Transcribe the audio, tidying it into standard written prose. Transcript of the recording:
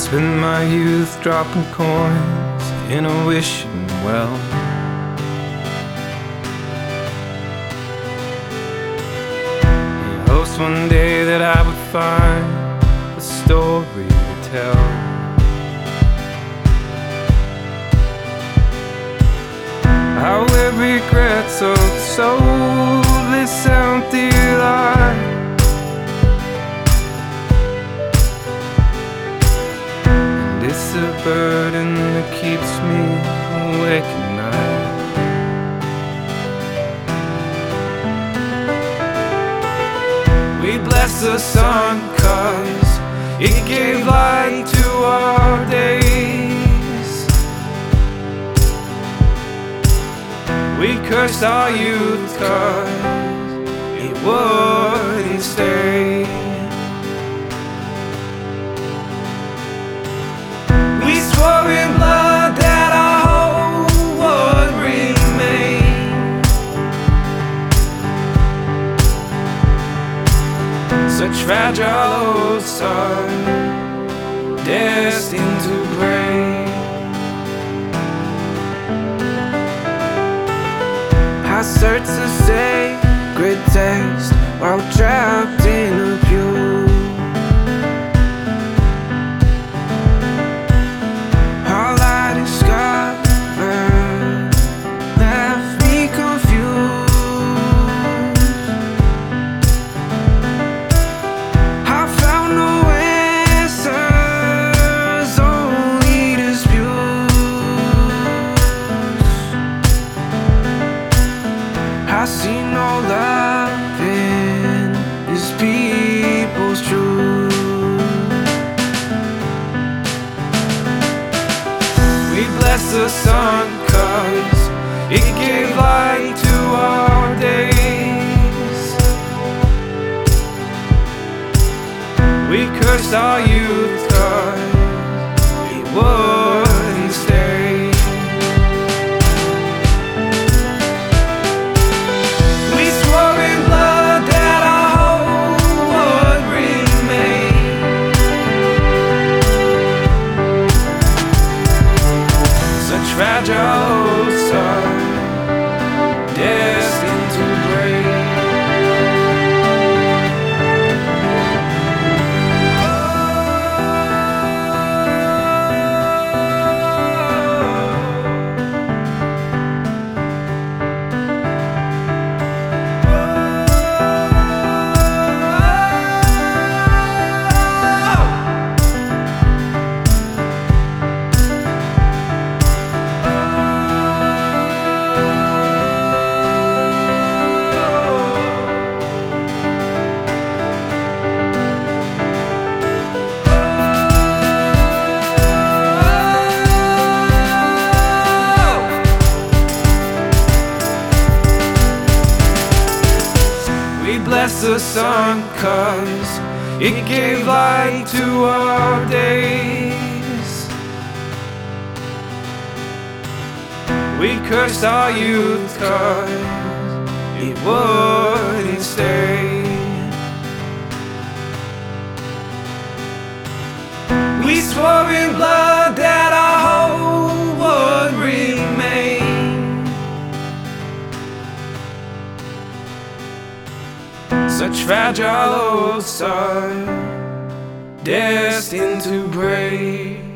Spend my youth dropping coins in a wishing well. In hopes one day that I would find a story to tell. How every regrets of the soulless empty life. It's a burden that keeps me awake at night. We bless the sun 'cause it gave light to our days. We cursed our youth 'cause it wouldn't stay. In blood that our hope would remain. Such fragile hopes are destined to break. I search the sacred text while trapped in a pew. I see no love in these people's truth. We bless the sun 'cause it gave light to our days. We cursed our youth 'cause it wouldn't stay. Fragile hopes are destined to break. Bless the sun 'cause it gave light to our days. We cursed our youth 'cause it wouldn't stay. We swore in blood that our hope would remain. Such fragile hopes are destined to break.